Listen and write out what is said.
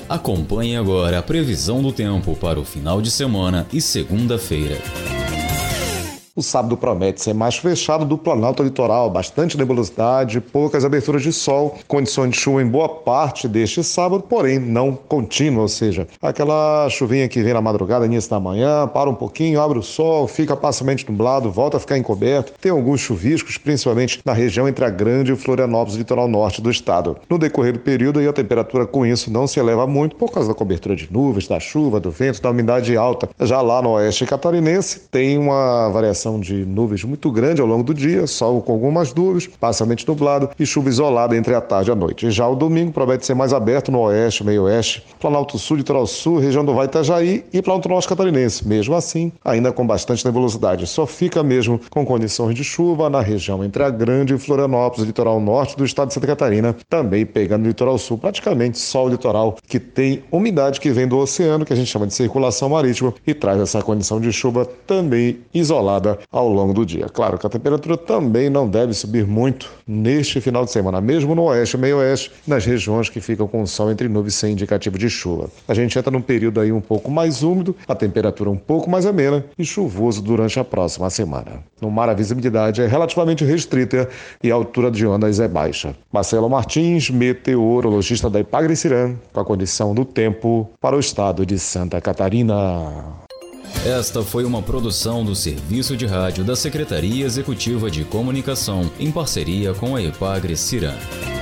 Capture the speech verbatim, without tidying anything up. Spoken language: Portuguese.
Acompanhe agora a previsão do tempo para o final de semana e segunda-feira. O sábado promete ser mais fechado do Planalto Litoral, bastante nebulosidade, poucas aberturas de sol, condições de chuva em boa parte deste sábado, porém não contínua, ou seja, aquela chuvinha que vem na madrugada, início da manhã, para um pouquinho, abre o sol, fica parcialmente nublado, volta a ficar encoberto, tem alguns chuviscos, principalmente na região entre a Grande e Florianópolis, litoral norte do estado. No decorrer do período, aí, a temperatura com isso não se eleva muito por causa da cobertura de nuvens, da chuva, do vento, da umidade alta. Já lá no oeste catarinense, tem uma variação de nuvens muito grande ao longo do dia, sol com algumas nuvens, parcialmente nublado e chuva isolada entre a tarde e a noite. Já o domingo promete ser mais aberto no oeste, meio oeste, Planalto Sul, Litoral Sul, região do Vale do Itajaí e Planalto Norte catarinense. Mesmo assim, ainda com bastante nebulosidade. Só fica mesmo com condições de chuva na região entre a Grande e Florianópolis, litoral norte do estado de Santa Catarina, também pegando o Litoral Sul, praticamente só o litoral que tem umidade que vem do oceano, que a gente chama de circulação marítima, e traz essa condição de chuva também isolada ao longo do dia. Claro que a temperatura também não deve subir muito neste final de semana, mesmo no oeste e meio oeste, nas regiões que ficam com sol entre nuvens sem indicativo de chuva. A gente entra num período aí um pouco mais úmido, a temperatura um pouco mais amena e chuvoso durante a próxima semana. No mar, a visibilidade é relativamente restrita e a altura de ondas é baixa. Marcelo Martins, meteorologista da Ipagre-Cirã, com a condição do tempo para o estado de Santa Catarina. Esta foi uma produção do Serviço de Rádio da Secretaria Executiva de Comunicação, em parceria com a Ipagre-Cirã.